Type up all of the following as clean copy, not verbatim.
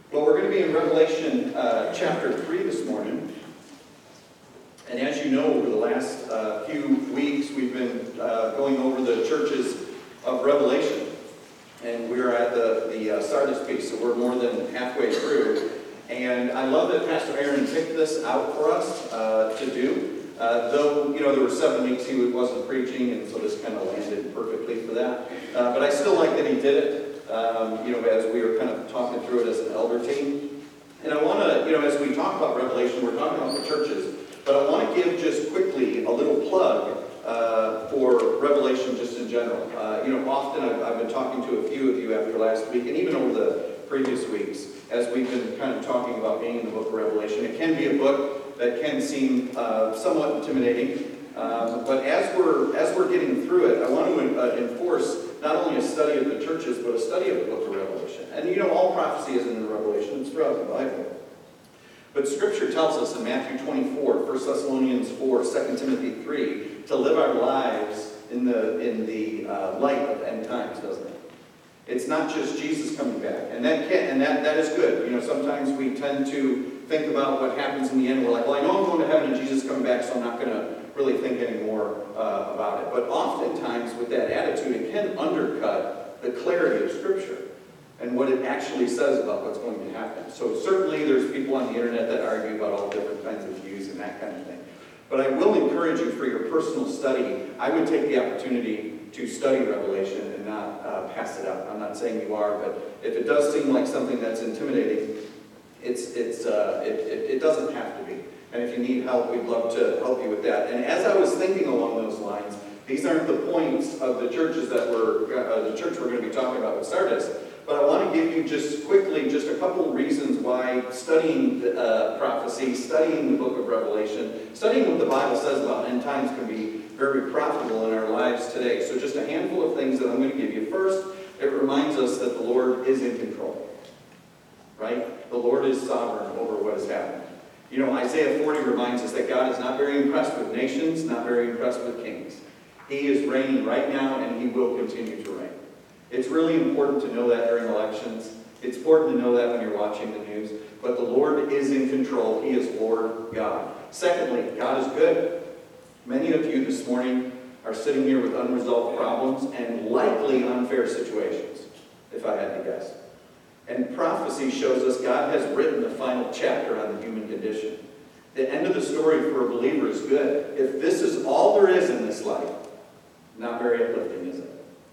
Well, we're going to be in Revelation chapter 3 this morning. And as you know, over the last few weeks, we've been going over the churches of Revelation. And we're at the Sardis piece, so we're more than halfway through. And I love that Pastor Aaron picked this out for us to do. Though, you know, there were 7 weeks he wasn't preaching, and so this kind of landed perfectly for that. But I still like that he did it. You know, as we were kind of talking through it as an elder team. And I want to, you know, as we talk about Revelation, we're talking about the churches, but I want to give just quickly a little plug for Revelation just in general. You know, often I've been talking to a few of you after last week, and even over the previous weeks, as we've been kind of talking about being in the book of Revelation. It can be a book that can seem somewhat intimidating, but as we're getting through it, I want to enforce not only a study of the churches, but a study of the book of Revelation. And you know, all prophecy isn't in Revelation, it's throughout the Bible. But Scripture tells us in Matthew 24, 1 Thessalonians 4, 2 Timothy 3, to live our lives in the light of end times, doesn't it? It's not just Jesus coming back. And that is good. You know, sometimes we tend to think about what happens in the end. We're like, well, I know I'm going to heaven and Jesus is coming back, so I'm not going to really think anymore about it. But oftentimes with that attitude, it can undercut the clarity of Scripture and what it actually says about what's going to happen. So certainly there's people on the internet that argue about all different kinds of views and that kind of thing. But I will encourage you for your personal study, I would take the opportunity to study Revelation and not pass it up. I'm not saying you are, but if it does seem like something that's intimidating, it doesn't have to be. And if you need help, we'd love to help you with that. And as I was thinking along those lines, these aren't the points of the churches that the church we're going to be talking about with Sardis. But I want to give you just quickly just a couple of reasons why studying prophecy, studying the book of Revelation, studying what the Bible says about end times can be very profitable in our lives today. So just a handful of things that I'm going to give you. First, it reminds us that the Lord is in control. Right? The Lord is sovereign over what is happening. You know, Isaiah 40 reminds us that God is not very impressed with nations, not very impressed with kings. He is reigning right now, and He will continue to reign. It's really important to know that during elections. It's important to know that when you're watching the news. But the Lord is in control. He is Lord God. Secondly, God is good. Many of you this morning are sitting here with unresolved problems and likely unfair situations, if I had to guess. And prophecy shows us God has written the final chapter on the human condition. The end of the story for a believer is good. If this is all there is in this life, not very uplifting, is it?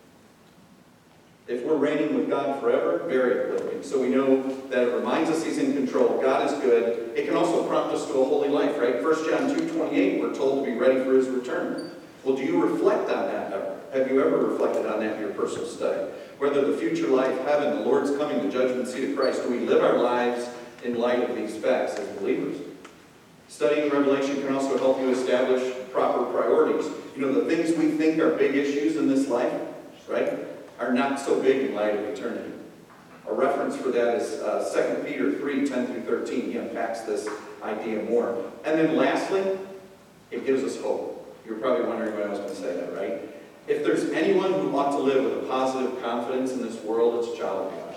If we're reigning with God forever, very uplifting. So we know that it reminds us He's in control. God is good. It can also prompt us to a holy life, right? 1 John 2:28, we're told to be ready for His return. Well, do you reflect on that ever? Have you ever reflected on that in your personal study? Whether the future life, heaven, the Lord's coming, the judgment seat of Christ, do we live our lives in light of these facts as believers? Studying Revelation can also help you establish proper priorities. You know, the things we think are big issues in this life, right, are not so big in light of eternity. A reference for that is 2 Peter 3:10-13. He unpacks this idea more. And then lastly, it gives us hope. You're probably wondering when I was going to say that, right? If there's anyone who ought to live with a positive confidence in this world, it's a child of God.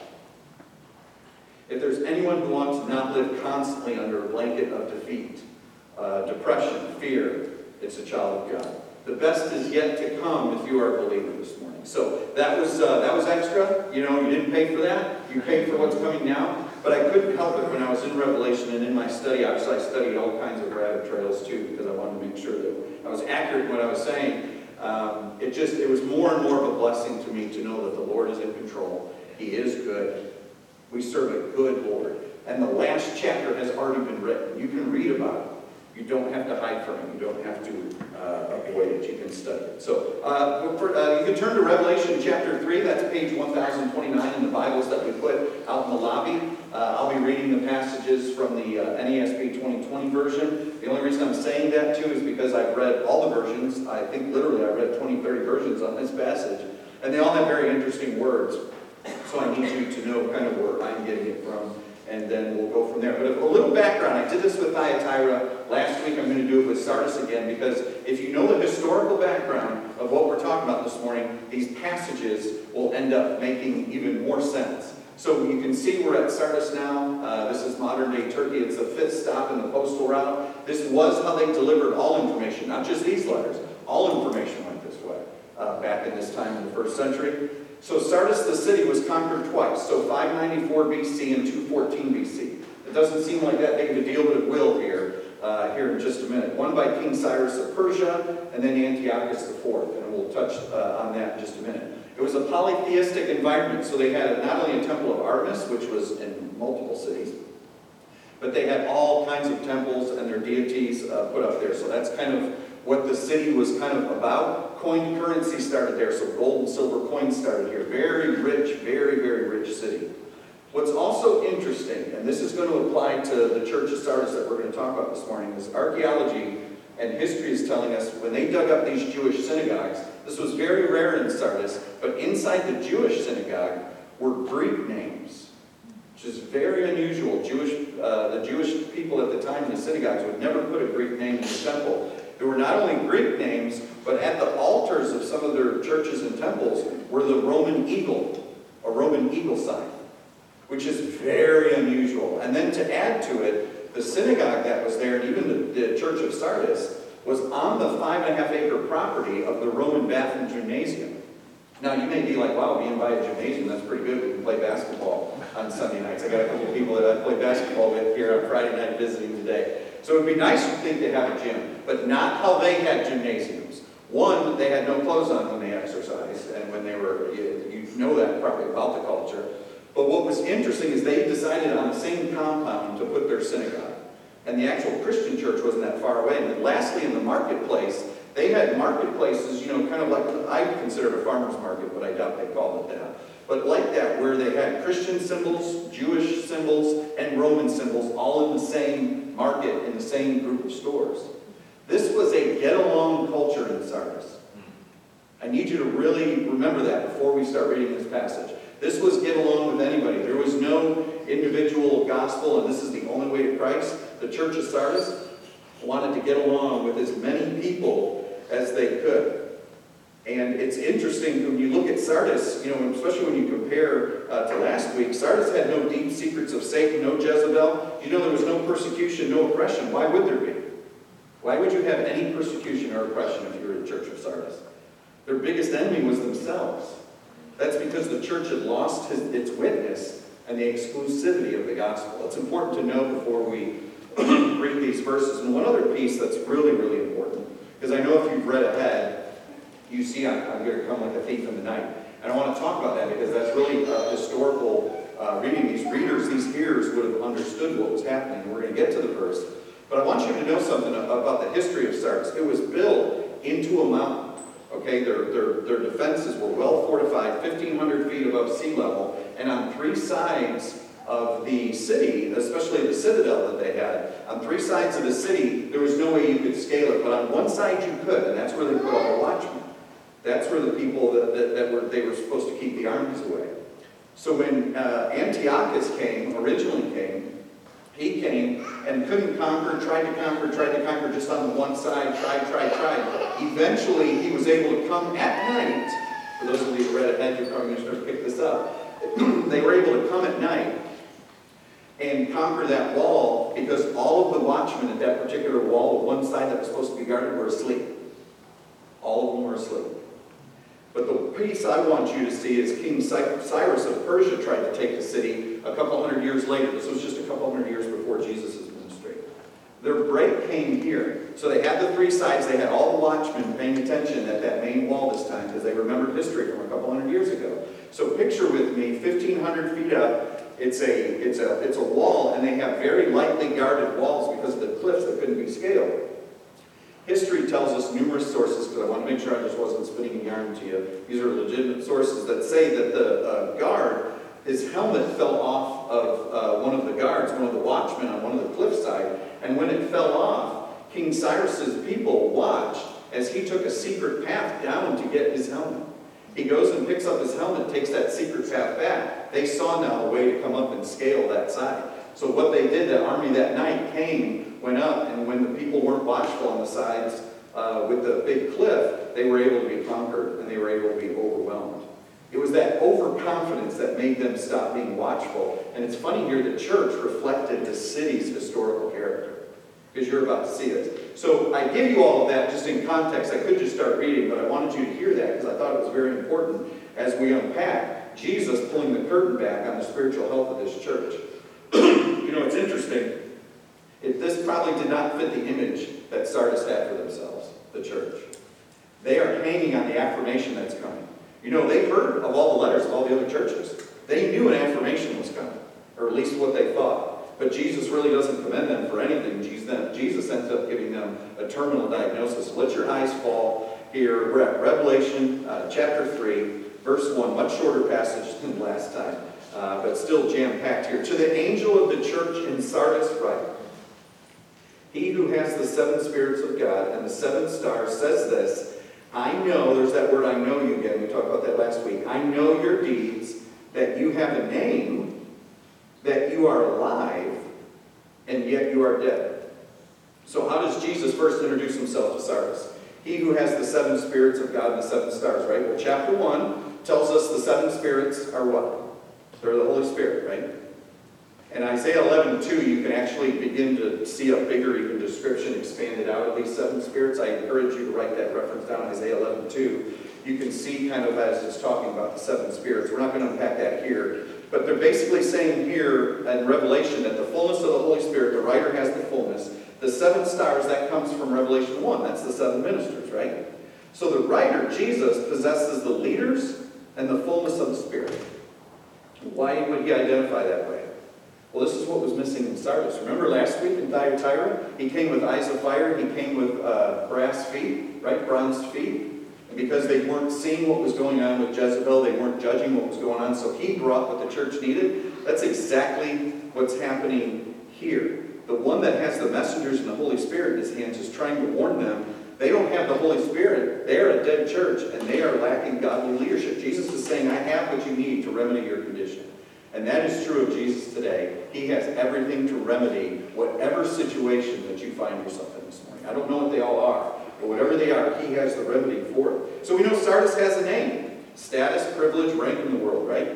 If there's anyone who ought to not live constantly under a blanket of defeat, depression, fear, it's a child of God. The best is yet to come if you are a believer this morning. So that was extra. You know, you didn't pay for that. You paid for what's coming now. But I couldn't help it when I was in Revelation and in my study. Obviously, I studied all kinds of rabbit trails too, because I wanted to make sure that I was accurate in what I was saying. It was more and more of a blessing to me to know that the Lord is in control. He is good. We serve a good Lord. And the last chapter has already been written. You can read about it. You don't have to hide from it. You don't have to avoid it. You can study it. So you can turn to Revelation chapter 3. That's page 1029 in the Bibles that we put out in the lobby. I'll be reading the passages from the NASB 2020 version. The only reason I'm saying that, too, is because I've read all the versions. I think literally I've read 20, 30 versions on this passage. And they all have very interesting words. So I need you to know kind of where I'm getting it from. And then we'll go from there. But a little background. I did this with Thyatira last week. I'm going to do it with Sardis again, because if you know the historical background of what we're talking about this morning, these passages will end up making even more sense. So you can see we're at Sardis now. modern-day Turkey. It's the 5th stop in the postal route. This was how they delivered all information, not just these letters. All information went this way back in this time in the 1st century. So Sardis, the city, was conquered twice. So 594 BC and 214 BC. It doesn't seem like that big of a deal, but it will here in just a minute. One by King Cyrus of Persia, and then Antiochus IV, and we'll touch on that in just a minute. It was a polytheistic environment, so they had not only a temple of Artemis, which was in multiple cities, but they had all kinds of temples and their deities put up there. So that's kind of what the city was kind of about. Coined currency started there, so gold and silver coins started here. Very rich, very, very rich city. What's also interesting, and this is going to apply to the Church of Sardis that we're going to talk about this morning, is archaeology and history is telling us when they dug up these Jewish synagogues, this was very rare in Sardis, but inside the Jewish synagogue were Greek names, which is very unusual. The Jewish people at the time in the synagogues would never put a Greek name in the temple. There were not only Greek names, but at the altars of some of their churches and temples were the Roman eagle, a Roman eagle sign, which is very unusual. And then to add to it, the synagogue that was there, and even the Church of Sardis, was on the 5.5-acre property of the Roman Bathon Gymnasium. Now, you may be like, wow, being by a gymnasium, that's pretty good. We can play basketball on Sunday nights. I got a couple of people that I play basketball with here on Friday night visiting today. So it would be nice to think they have a gym, but not how they had gymnasiums. One, they had no clothes on when they exercised, and when they were, you know that probably about the culture. But what was interesting is they decided on the same compound to put their synagogue. And the actual Christian church wasn't that far away. And then lastly, in the marketplace, they had marketplaces, kind of like, I consider it a farmer's market, but I doubt they called it that. But like that, where they had Christian symbols, Jewish symbols, and Roman symbols all in the same market, in the same group of stores. This was a get-along culture in Sardis. I need you to really remember that before we start reading this passage. This was get along with anybody. There was no individual gospel, and this is the only way to Christ. The Church of Sardis wanted to get along with as many people as they could. And it's interesting when you look at Sardis, especially when you compare to last week, Sardis had no deep secrets of Satan, no Jezebel. There was no persecution, no oppression. Why would there be? Why would you have any persecution or oppression if you were the Church of Sardis? Their biggest enemy was themselves. That's because the church had lost its witness and the exclusivity of the gospel. It's important to know before we read these verses. And one other piece that's really, really important, because I know if you've read ahead, you see I'm going to come like a thief in the night. And I want to talk about that because that's really historical reading. These readers, these hearers would have understood what was happening. And we're going to get to the verse. But I want you to know something about the history of Sardis. It was built into a mountain. Okay, their defenses were well fortified, 1,500 feet above sea level, and on 3 sides of the city, especially the citadel that they had, on 3 sides of the city, there was no way you could scale it, but on one side you could, and that's where they put all the watchmen. That's where the people they were supposed to keep the armies away. So when Antiochus originally came, he came and couldn't conquer, tried to conquer just on the one side, tried. Eventually, he was able to come at night. For those of you who read ahead, you're probably going to start to pick this up. They were able to come at night and conquer that wall because all of the watchmen at that particular wall, one side that was supposed to be guarded, were asleep. All of them were asleep. But the piece I want you to see is King Cyrus of Persia tried to take the city a couple hundred years later. This was just a couple hundred years before Jesus' ministry. Their break came here. So they had the 3 sides. They had all the watchmen paying attention at that main wall this time because they remembered history from a couple hundred years ago. So picture with me, 1,500 feet up. It's a wall, and they have very lightly guarded walls because of the cliffs that couldn't be scaled. History tells us numerous sources, because I want to make sure I just wasn't spinning a yarn to you. These are legitimate sources that say that the guard, his helmet fell off of one of the guards, one of the watchmen on one of the cliffside, and when it fell off, King Cyrus's people watched as he took a secret path down to get his helmet. He goes and picks up his helmet, takes that secret path back. They saw now a way to come up and scale that side. So what they did, the army that night came, went up, and when the people weren't watchful on the sides with the big cliff, they were able to be conquered and they were able to be overwhelmed. It was that overconfidence that made them stop being watchful. And it's funny here, the church reflected the city's historical character, because you're about to see it. So I give you all of that just in context. I could just start reading, but I wanted you to hear that because I thought it was very important as we unpack Jesus pulling the curtain back on the spiritual health of this church. You know, it's interesting. This probably did not fit the image that Sardis had for themselves, the church. They are hanging on the affirmation that's coming. You know, they heard of all the letters of all the other churches. They knew an affirmation was coming, or at least what they thought. But Jesus really doesn't commend them for anything. Jesus ends up giving them a terminal diagnosis. Let your eyes fall here. We're at Revelation chapter 3, verse 1. Much shorter passage than last time, but still jam-packed here. To the angel of the church in Sardis write, he who has the 7 spirits of God and the 7 stars says this, I know, there's that word I know you again, we talked about that last week. I know your deeds, that you have a name, that you are alive, and yet you are dead. So how does Jesus first introduce himself to Sardis? He who has the 7 spirits of God and the 7 stars, right? Well, chapter 1 tells us the 7 spirits are what? They're the Holy Spirit, right? In Isaiah 11:2, you can actually begin to see a bigger even description expanded out of these 7 spirits. I encourage you to write that reference down, Isaiah 11:2. You can see kind of as it's talking about the 7 spirits. We're not going to unpack that here. But they're basically saying here in Revelation that the fullness of the Holy Spirit, the writer has the fullness. The 7 stars, that comes from Revelation 1. That's the 7 ministers, right? So the writer, Jesus, possesses the leaders and the fullness of the Spirit. Why would he identify that way? Well, this is what was missing in Sardis. Remember last week in Thyatira? He came with eyes of fire. He came with brass feet, right? Bronzed feet. And because they weren't seeing what was going on with Jezebel, they weren't judging what was going on, so he brought what the church needed. That's exactly what's happening here. The one that has the messengers and the Holy Spirit in his hands is trying to warn them. They don't have the Holy Spirit. They are a dead church, and they are lacking godly leadership. Jesus is saying, I have what you need to remedy your condition. And that is true of Jesus today. He has everything to remedy whatever situation that you find yourself in this morning. I don't know what they all are, but whatever they are, he has the remedy for it. So we know Sardis has a name. Status, privilege, rank in the world, right?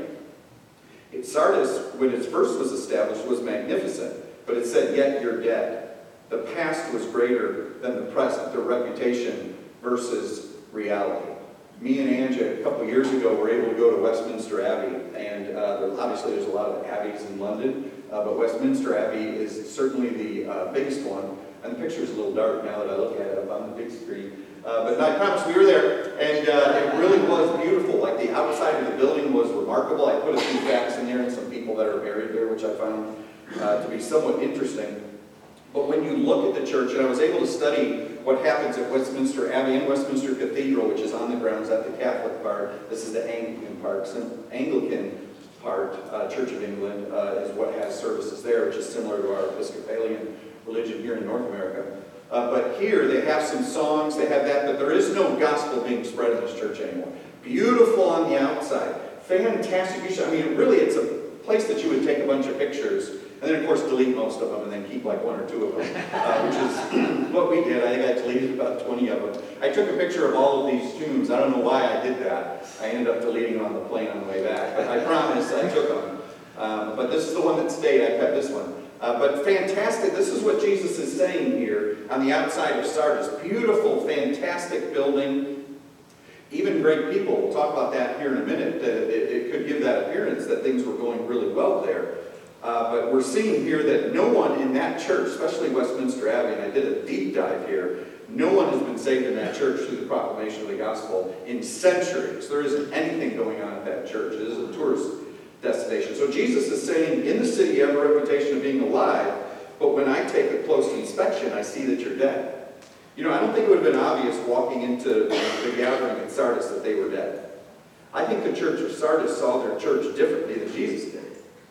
Sardis, when it first was established, was magnificent. But it said, yet you're dead. The past was greater than the present. Their reputation versus reality. Me and Angie, a couple years ago, were able to go to Westminster Abbey, and obviously there's a lot of abbeys in London, but Westminster Abbey is certainly the biggest one, and the picture's a little dark now that I look at it up on the big screen. But I promise, we were there, and it really was beautiful. Like, the outside of the building was remarkable. I put a few facts in there and some people that are buried there, which I found to be somewhat interesting. But when you look at the church, and I was able to study what happens at Westminster Abbey and Westminster Cathedral, which is on the grounds at the Catholic part. This is the Anglican part. Anglican part, Church of England, is what has services there, which is similar to our Episcopalian religion here in North America. But here, they have some songs, they have that, but there is no gospel being spread in this church anymore. Beautiful on the outside. Fantastic. I mean, really, it's a place that you would take a bunch of pictures, and then, of course, delete most of them, and then keep like 1 or 2 of them, which is what we did. I think I deleted about 20 of them. I took a picture of all of these tombs. I don't know why I did that. I ended up deleting them on the plane on the way back, but I promise I took them. But this is the one that stayed. I kept this one. But fantastic. This is what Jesus is saying here on the outside of Sardis. Beautiful, fantastic building. Even great people. We'll talk about that here in a minute. It could give that appearance that things were going really well there. But we're seeing here that no one in that church, especially Westminster Abbey, and I did a deep dive here, no one has been saved in that church through the proclamation of the gospel in centuries. There isn't anything going on at that church. It is a tourist destination. So Jesus is saying, in the city you have a reputation of being alive, but when I take a close inspection, I see that you're dead. You know, I don't think it would have been obvious walking into the gathering at Sardis that they were dead. I think the church of Sardis saw their church differently than Jesus did.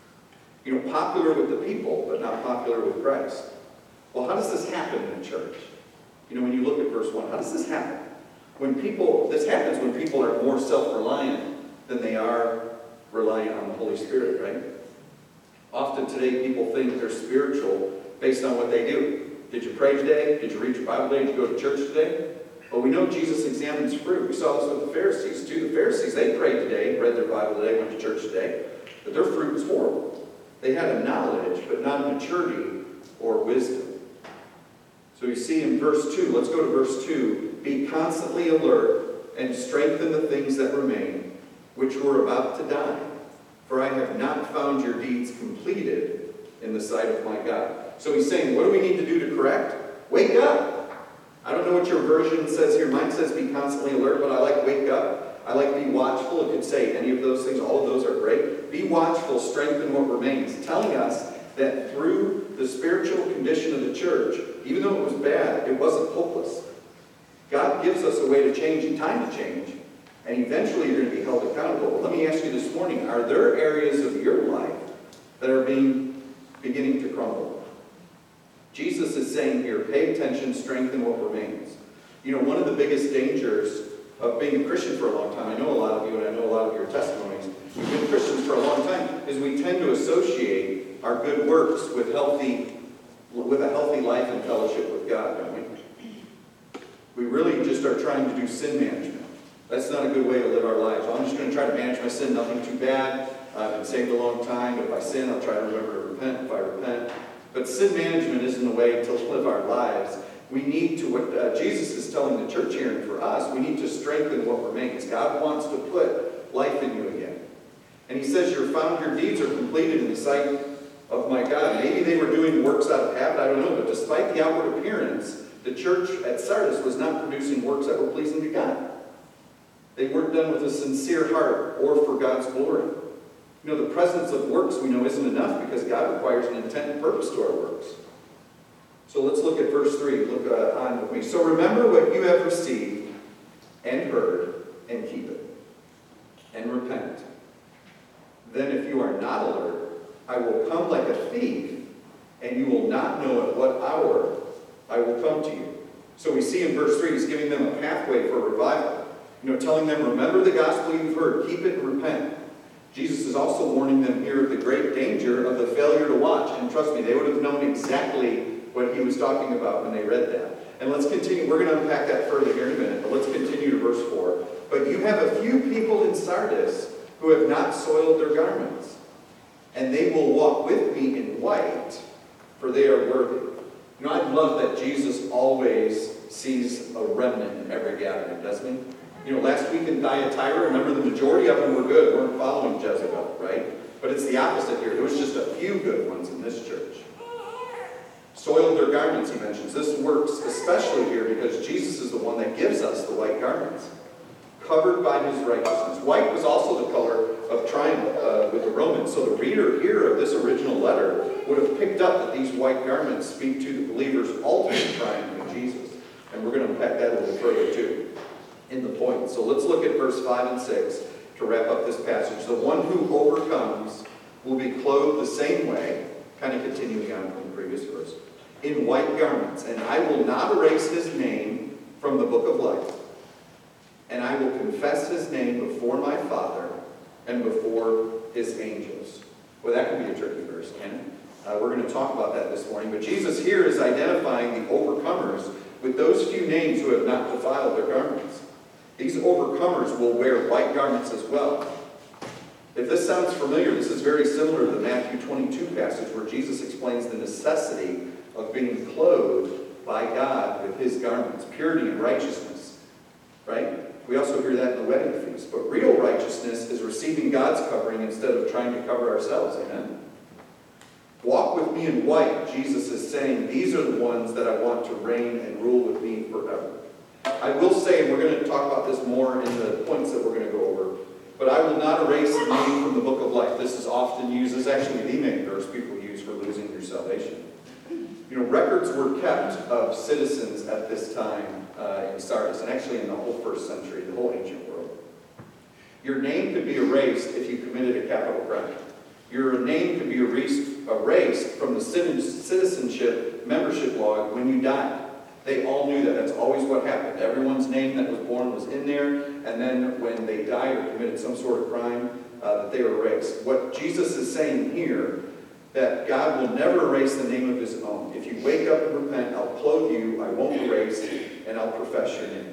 You know, popular with the people, but not popular with Christ. Well, how does this happen in the church? You know, when you look at verse 1, how does this happen? This happens when people are more self-reliant than they are reliant on the Holy Spirit, right? Often today people think they're spiritual based on what they do. Did you pray today? Did you read your Bible today? Did you go to church today? But we know Jesus examines fruit. We saw this with the Pharisees too. The Pharisees, they prayed today, read their Bible today, went to church today, but their fruit was horrible. They had a knowledge, but not a maturity or wisdom. So you see in verse 2, let's go to verse 2, be constantly alert and strengthen the things that remain, which were about to die. For I have not found your deeds completed in the sight of my God. So he's saying, what do we need to do to correct? Wake up. I don't know what your version says here. Mine says be constantly alert, but I like wake up. I like be watchful. It could say any of those things. All of those are great. Be watchful, strengthen what remains. Telling us that through the spiritual condition of the church, even though it was bad, it wasn't hopeless. God gives us a way to change and time to change. And eventually you're going to be held accountable. Let me ask you this morning, are there areas of your life that are beginning to crumble? Jesus is saying here, pay attention, strengthen what remains. You know, one of the biggest dangers of being a Christian for a long time, I know a lot of you and I know a lot of your testimonies, we've been Christians for a long time, is we tend to associate our good works with a healthy life and fellowship with God, don't we? We really just are trying to do sin management. That's not a good way to live our lives. I'm just going to try to manage my sin, nothing too bad. I've been saved a long time, but if I sin, I'll try to remember to repent if I repent. But sin management isn't a way to live our lives. We need to, what Jesus is telling the church here and for us, we need to strengthen what remains. God wants to put life in you again. And he says, your deeds are completed in the sight of my God. Maybe they were doing works out of habit, I don't know, but despite the outward appearance, the church at Sardis was not producing works that were pleasing to God. They weren't done with a sincere heart or for God's glory. You know, the presence of works we know isn't enough because God requires an intent and purpose to our works. So let's look at verse 3. Look on with me. So remember what you have received and heard and keep it. And repent. Then if you are not alert, I will come like a thief, and you will not know at what hour I will come to you. So we see in verse 3, he's giving them a pathway for revival. You know, telling them, remember the gospel you've heard, keep it and repent. Jesus is also warning them here of the great danger of the failure to watch. And trust me, they would have known exactly what he was talking about when they read that. And let's continue. We're going to unpack that further here in a minute, but let's continue to verse 4. But you have a few people in Sardis who have not soiled their garments, and they will walk with me in white, for they are worthy. You know, I love that Jesus always sees a remnant in every gathering, doesn't he? You know, last week in Thyatira, remember the majority of them were good, weren't following Jezebel, right? But it's the opposite here. There was just a few good ones in this church. Soiled their garments, he mentions. This works especially here because Jesus is the one that gives us the white garments, covered by his righteousness. White was also the color of triumph with the Romans. So the reader here of this original letter would have picked up that these white garments speak to the believer's ultimate triumph in Jesus. And we're going to unpack that a little further too in the point. So let's look at verse 5 and 6 to wrap up this passage. The one who overcomes will be clothed the same way, kind of continuing on from the previous verse, in white garments, and I will not erase his name from the book of life. And I will confess his name before my Father and before his angels. Well, that could be a tricky verse, can it? We're going to talk about that this morning. But Jesus here is identifying the overcomers with those few names who have not defiled their garments. These overcomers will wear white garments as well. If this sounds familiar, this is very similar to the Matthew 22 passage where Jesus explains the necessity of being clothed by God with his garments, purity and righteousness, right? We also hear that in the wedding feast. But real righteousness is receiving God's covering instead of trying to cover ourselves, amen? Walk with me in white, Jesus is saying, these are the ones that I want to reign and rule with me forever. I will say, and we're going to talk about this more in the points that we're going to go over, but I will not erase the name from the book of life. This is often used as actually the main verse people use for losing your salvation. You know, records were kept of citizens at this time in Sardis, and actually in the whole first century, the whole ancient world. Your name could be erased if you committed a capital crime. Your name could be erased from the citizenship membership log when you died. They all knew that. That's always what happened. Everyone's name that was born was in there, and then when they died or committed some sort of crime, that they were erased. What Jesus is saying here, that God will never erase the name of his own. If you wake up and repent, I'll clothe you, I won't erase, and I'll profess your name.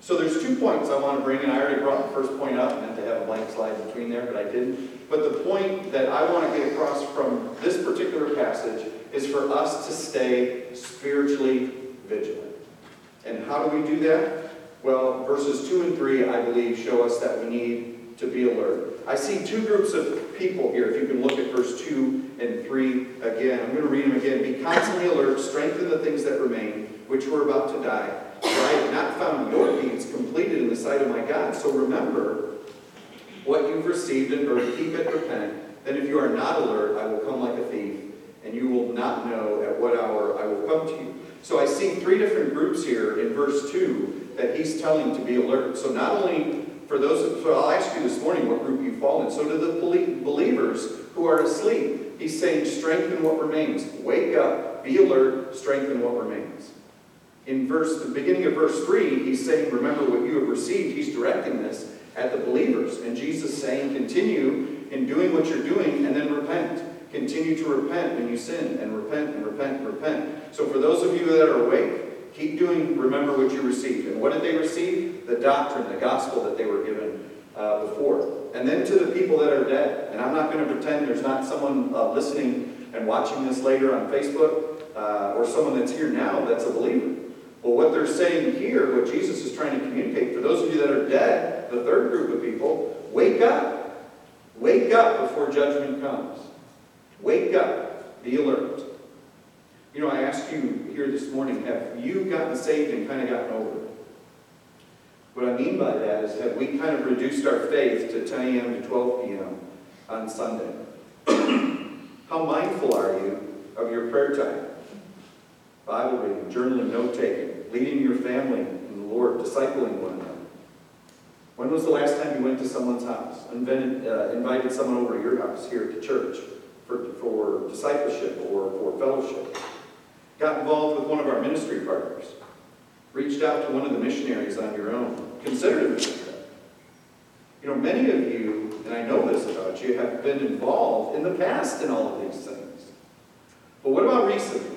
So there's 2 points I want to bring, and I already brought the first point up. I meant to have a blank slide between there, but I didn't. But the point that I want to get across from this particular passage is for us to stay spiritually vigilant. And how do we do that? Well, verses 2 and 3, I believe, show us that we need to be alert. I see 2 groups of people here. If you can look at verse 2 and 3 again. I'm going to read them again. Be constantly alert, strengthen the things that remain, which were about to die. For I have not found your deeds completed in the sight of my God. So remember what you've received and heard, keep it, repent. Then if you are not alert, I will come like a thief, and you will not know at what hour I will come to you. So I see 3 different groups here in verse 2 that he's telling to be alert. So not only for those, so I'll ask you this morning what group you fall in. So to the believers who are asleep, he's saying strengthen what remains. Wake up, be alert, strengthen what remains. In the beginning of verse 3, he's saying remember what you have received. He's directing this at the believers. And Jesus saying continue in doing what you're doing and then repent. Continue to repent when you sin, and repent and repent and repent. So for those of you that are awake, keep doing, remember what you received. And what did they receive? The doctrine, the gospel that they were given before. And then to the people that are dead. And I'm not going to pretend there's not someone listening and watching this later on Facebook, or someone that's here now that's a believer. Well, what they're saying here, what Jesus is trying to communicate, for those of you that are dead, the third group of people, wake up. Wake up before judgment comes. Wake up. Be alert. You know, I asked you here this morning, have you gotten saved and kind of gotten over it? What I mean by that is, have we kind of reduced our faith to 10 a.m. to 12 p.m. on Sunday? How mindful are you of your prayer time? Bible reading, journaling, note-taking, leading your family in the Lord, discipling one another. When was the last time you went to someone's house, invited someone over to your house here at the church for discipleship or for fellowship? Got involved with one of our ministry partners. Reached out to one of the missionaries on your own. Considered a missionary. You know, many of you, and I know this about you, have been involved in the past in all of these things. But what about recently?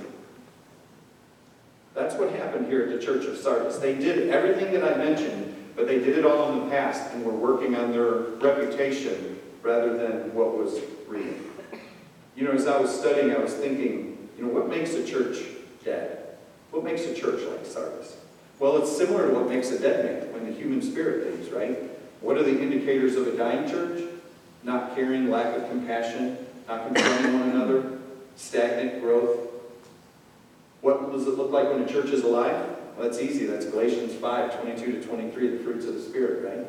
That's what happened here at the Church of Sardis. They did everything that I mentioned, but they did it all in the past and were working on their reputation rather than what was real. You know, as I was studying, I was thinking, you know, what makes a church dead? What makes a church like Sardis? Well, it's similar to what makes a dead man when the human spirit leaves, right? What are the indicators of a dying church? Not caring, lack of compassion, not confronting one another, stagnant growth. What does it look like when a church is alive? Well, that's easy. That's Galatians 5, 22 to 23, the fruits of the Spirit, right?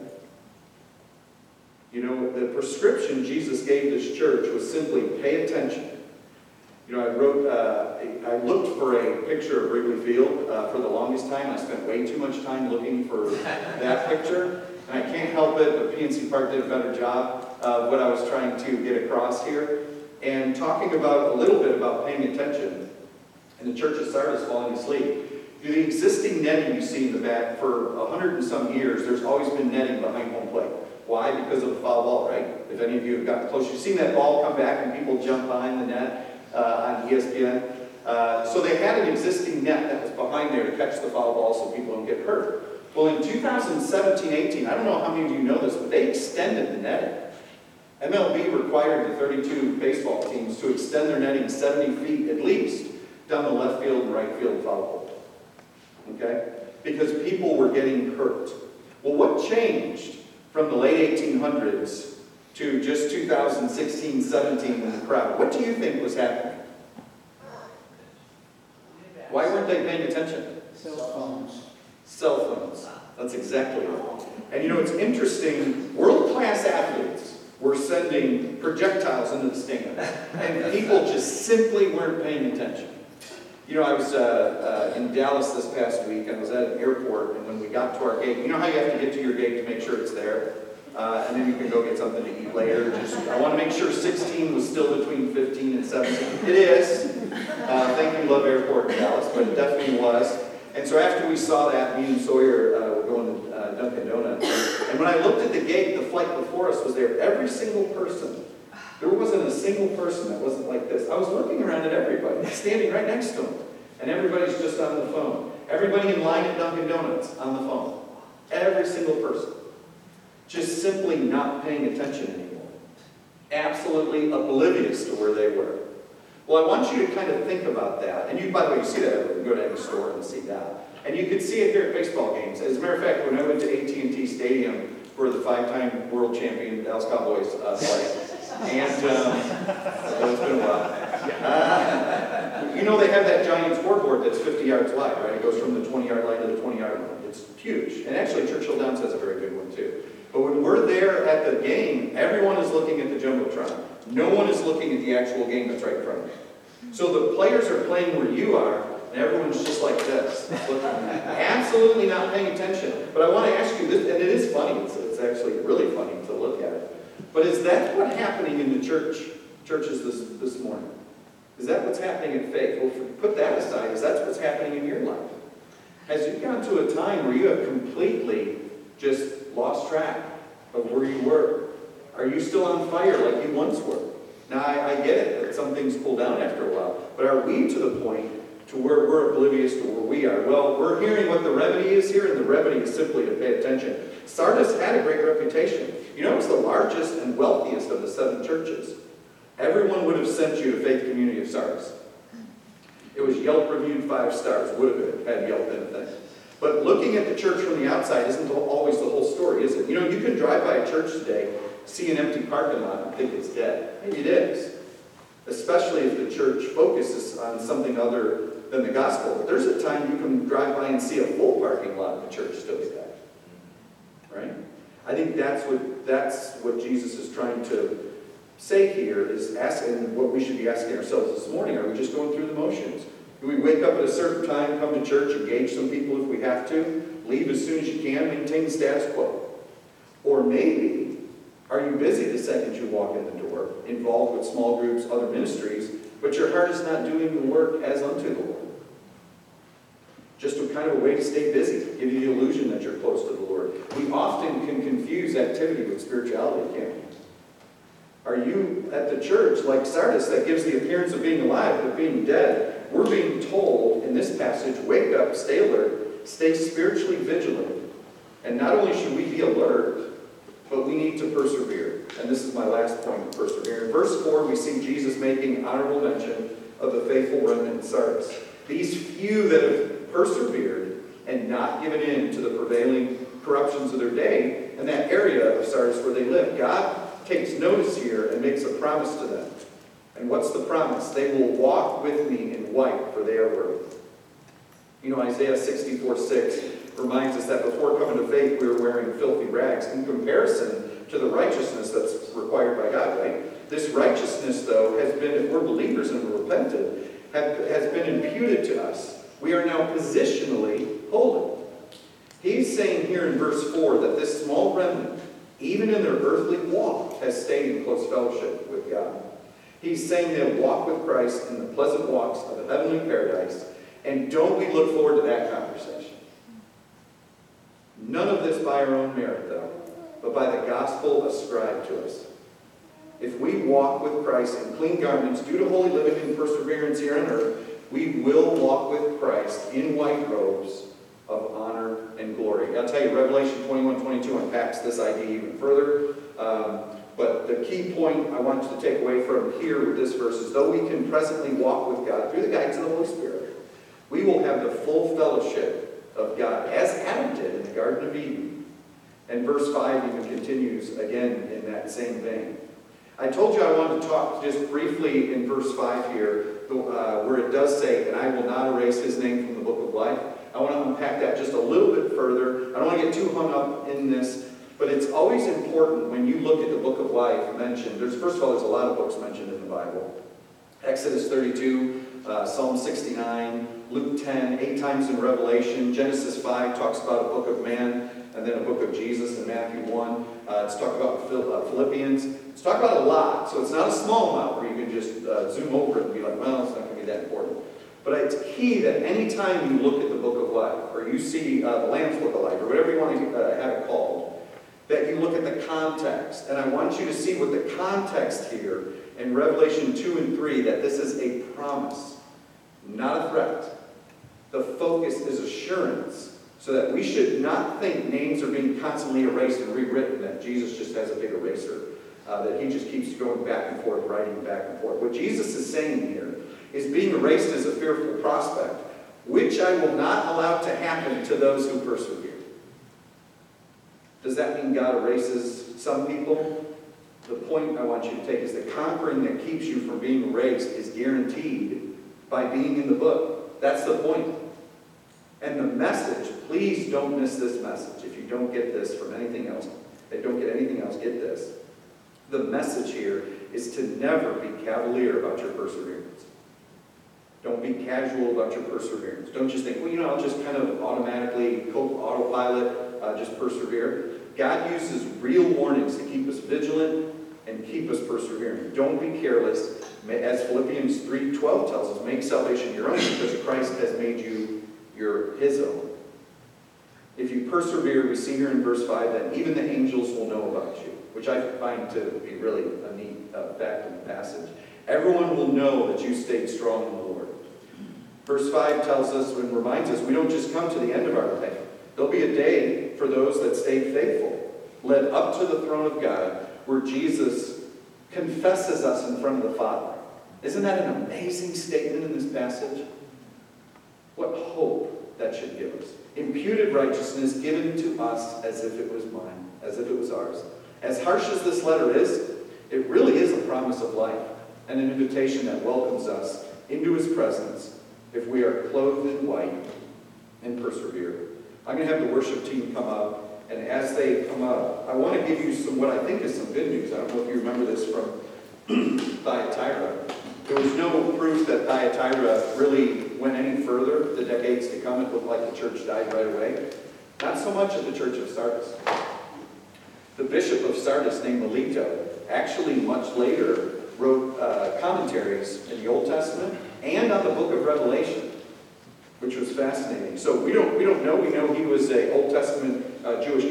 You know, the prescription Jesus gave this church was simply pay attention. You know, I looked for a picture of Wrigley Field for the longest time. I spent way too much time looking for that picture. And I can't help it, but PNC Park did a better job of what I was trying to get across here. And talking about a little bit about paying attention. And the Church of Sardis falling asleep. The existing netting you see in the back for 100 and some years, there's always been netting behind home plate. Why? Because of the foul ball, right? If any of you have gotten close, you've seen that ball come back and people jump behind the net on ESPN. So they had an existing net that was behind there to catch the foul ball so people don't get hurt. Well, in 2017-18, I don't know how many of you know this, but they extended the netting. MLB required the 32 baseball teams to extend their netting 70 feet at least down the left field and right field foul pole. Okay? Because people were getting hurt. Well, what changed from the late 1800s to just 2016-17 in the crowd? What do you think was happening? Why weren't they paying attention? Cell phones. Cell phones. That's exactly it. And you know, it's interesting, world-class athletes were sending projectiles into the stands, and people just simply weren't paying attention. You know, I was in Dallas this past week. I was at an airport, and when we got to our gate, you know how you have to get to your gate to make sure it's there? And then you can go get something to eat later. I want to make sure 16 was still between 15 and 17. It is. Thank you, Love Airport in Dallas, but it definitely was. And so after we saw that, me and Sawyer were going to Dunkin' Donuts. And when I looked at the gate, the flight before us was there. Every single person. There wasn't a single person that wasn't like this. I was looking around at everybody, standing right next to them. And everybody's just on the phone. Everybody in line at Dunkin' Donuts on the phone. Every single person. Just simply not paying attention anymore. Absolutely oblivious to where they were. Well, I want you to kind of think about that. And you, by the way, you see that everywhere. You go to any store and see that. And you can see it here at baseball games. As a matter of fact, when I went to AT&T Stadium for the 5-time world champion Dallas Cowboys play, and it's been a while. You know they have that giant scoreboard that's 50 yards wide, right? It goes from the 20-yard line to the 20-yard line. It's huge. And actually, Churchill Downs has a very good one, too. But when we're there at the game, everyone is looking at the Jumbotron. No one is looking at the actual game that's right in front of you. So the players are playing where you are, and everyone's just like this, looking, absolutely not paying attention. But I want to ask you this, and it is funny. It's actually really funny to look at it. But is that what's happening in the churches this morning? Is that what's happening in faith? Well, put that aside, is that what's happening in your life? Has you gotten to a time where you have completely just lost track of where you were? Are you still on fire like you once were? Now, I get it that some things cool down after a while, but are we to the point to where we're oblivious to where we are? Well, we're hearing what the remedy is here, and the remedy is simply to pay attention. Sardis had a great reputation. You know, it's the largest and wealthiest of the 7 churches. Everyone would have sent you to Faith Community of Sardis. It was Yelp reviewed 5 stars, would have been, had Yelp been a thing. But looking at the church from the outside isn't always the whole story, is it? You know, you can drive by a church today, see an empty parking lot, and think it's dead. Maybe it is. Especially if the church focuses on something other than the gospel. But there's a time you can drive by and see a full parking lot and the church still is dead. Right? I think that's what Jesus is trying to say here, is asking what we should be asking ourselves this morning. Are we just going through the motions? Do we wake up at a certain time, come to church, engage some people if we have to, leave as soon as you can, maintain the status quo? Or maybe, are you busy the second you walk in the door, involved with small groups, other ministries, but your heart is not doing the work as unto the Lord? Just a kind of a way to stay busy, give you the illusion that you're close to the Lord. We often can confuse activity with spirituality, can't we? Are you at the church like Sardis that gives the appearance of being alive but being dead? We're being told in this passage, wake up, stay alert, stay spiritually vigilant. And not only should we be alert, but we need to persevere. And this is my last point of persevere. In verse 4, we see Jesus making honorable mention of the faithful remnant in Sardis. These few that have persevered and not given in to the prevailing corruptions of their day in that area of Sardis where they live. God takes notice here and makes a promise to them. And what's the promise? They will walk with me in white, for they are worthy. You know, Isaiah 64:6 reminds us that before coming to faith, we were wearing filthy rags in comparison to the righteousness that's required by God, right? This righteousness, though, has been, if we're believers and we're repentant, has been imputed to us. We are now positionally holy. He's saying here in verse 4 that this small remnant, even in their earthly walk, has stayed in close fellowship with God. He's saying they'll walk with Christ in the pleasant walks of the heavenly paradise. And don't we look forward to that conversation? None of this by our own merit, though, but by the gospel ascribed to us. If we walk with Christ in clean garments due to holy living and perseverance here on earth, we will walk with Christ in white robes of honor and glory. I'll tell you, Revelation 21:22 unpacks this idea even further. But the key point I want you to take away from here with this verse is, though we can presently walk with God through the guidance of the Holy Spirit, we will have the full fellowship of God, as Adam did in the Garden of Eden. And verse 5 even continues again in that same vein. I told you I wanted to talk just briefly in verse 5 here, where it does say, and I will not erase his name from the book of life. I want to unpack that just a little bit further. I don't want to get too hung up in this, but it's always important when you look at the book of life mentioned. First of all, there's a lot of books mentioned in the Bible. Exodus 32, Psalm 69, Luke 10, 8 times in Revelation. Genesis 5 talks about a book of man, and then a book of Jesus in Matthew 1. It's talked about Philippians. It's talked about a lot, so it's not a small amount where you can just zoom over it and be like, well, it's not going to be that important. But it's key that any time you look at the book of life, or you see the Lamb's Book of Life, or whatever you want to have it called, that you look at the context. And I want you to see what the context here in Revelation 2 and 3, that this is a promise, not a threat. The focus is assurance So that we should not think names are being constantly erased and rewritten, that Jesus just has a big eraser, that he just keeps going back and forth, writing back and forth. What Jesus is saying here is being erased is a fearful prospect, which I will not allow to happen to those who persevere. Does that mean God erases some people? The point I want you to take is that conquering that keeps you from being erased is guaranteed by being in the book. That's the point. And the message, please don't miss this message. If you don't get this from anything else, don't get anything else, get this. The message here is to never be cavalier about your perseverance. Don't be casual about your perseverance. Don't just think, well, I'll just kind of automatically, autopilot, just persevere. God uses real warnings to keep us vigilant and keep us persevering. Don't be careless. As Philippians 3:12 tells us, make salvation your own because Christ has made you his own. If you persevere, we see here in verse 5 that even the angels will know about you, which I find to be really a neat fact in the passage. Everyone will know that you stayed strong in the Lord. Verse 5 tells us and reminds us we don't just come to the end of our life. There'll be a day for those that stayed faithful, led up to the throne of God, where Jesus confesses us in front of the Father. Isn't that an amazing statement in this passage? What hope that should give us. Imputed righteousness given to us as if it was mine, as if it was ours. As harsh as this letter is, it really is a promise of life and an invitation that welcomes us into his presence if we are clothed in white and persevere. I'm going to have the worship team come up, and as they come up, I want to give you what I think is some good news. I don't know if you remember this from Thyatira. There was no proof that Thyatira really went any further the decades to come. It looked like the church died right away. Not so much at the church of Sardis. The bishop of Sardis, named Melito, actually much later wrote commentaries in the Old Testament and on the book of Revelation, which was fascinating. So we don't know. We know he was a Old Testament Jewish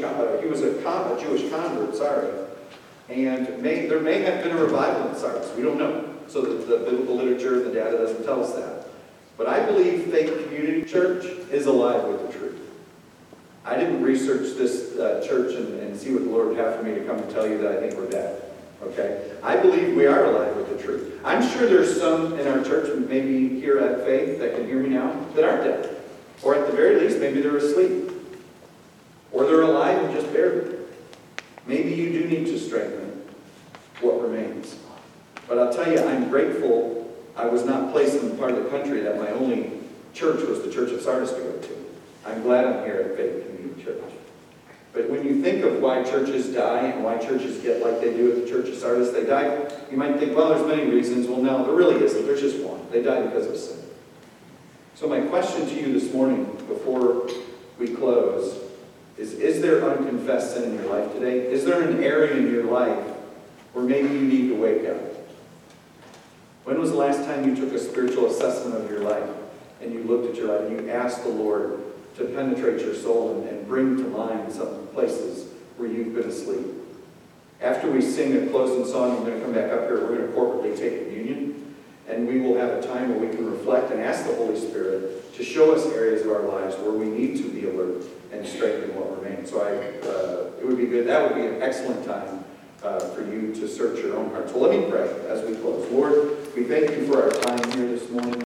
convert, and there may have been a revival in Sardis. We don't know. So the biblical literature and the data doesn't tell us that. But I believe Faith Community Church is alive with the truth. I didn't research this church and see what the Lord would have for me to come and tell you that I think we're dead. Okay? I believe we are alive with the truth. I'm sure there's some in our church, maybe here at Faith, that can hear me now, that aren't dead. Or at the very least, maybe they're asleep. Or they're alive and just barely. Maybe you do need to strengthen what remains. But I'll tell you, I'm grateful I was not placed in the part of the country that my only church was the Church of Sardis to go to. I'm glad I'm here at Faith Community Church. But when you think of why churches die and why churches get like they do at the Church of Sardis, they die, you might think, well, there's many reasons. Well, no, there really isn't. There's just one. They die because of sin. So my question to you this morning, before we close, is there unconfessed sin in your life today? Is there an area in your life where maybe you need to wake up? When was the last time you took a spiritual assessment of your life and you looked at your life and you asked the Lord to penetrate your soul and bring to mind some places where you've been asleep? After we sing a closing song, we're going to come back up here, we're going to corporately take communion, and we will have a time where we can reflect and ask the Holy Spirit to show us areas of our lives where we need to be alert and strengthen what remains. So it would be good, that would be an excellent time for you to search your own heart. So let me pray as we close. Lord, we thank you for our time here this morning.